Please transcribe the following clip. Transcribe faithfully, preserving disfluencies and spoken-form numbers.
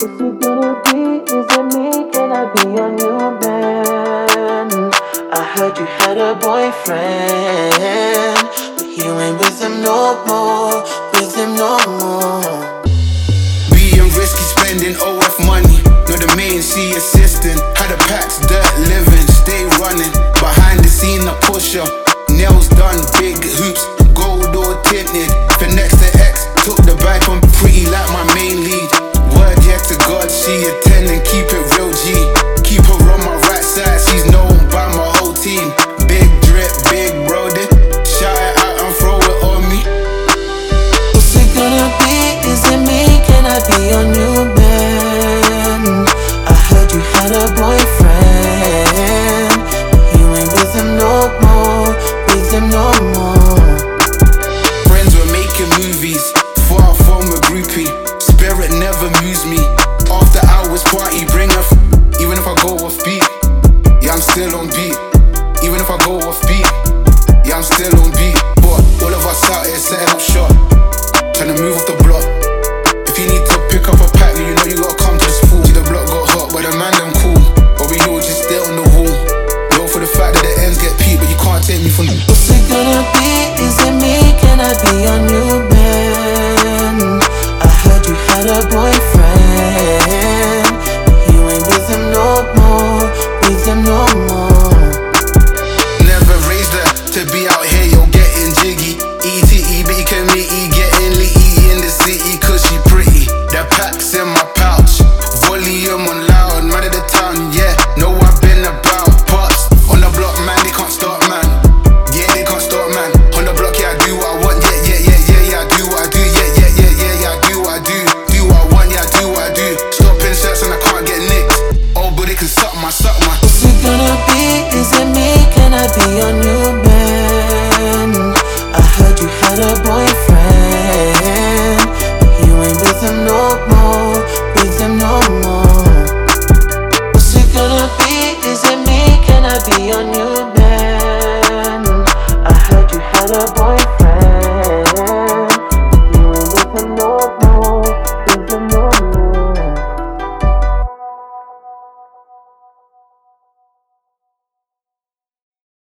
Is it gonna be, is it me? Can I be your new man? I heard you had a boyfriend, but you ain't with him no more, with him no more. Being risky, spending O F money. Not the main C assistant. Had a packs, dirt living, stay running. Behind the scene, I push her. Nails done, big hoops, gold or tinted. Finesse the X, took the bike on pretty like my main lead. Word yeah to God, she attended.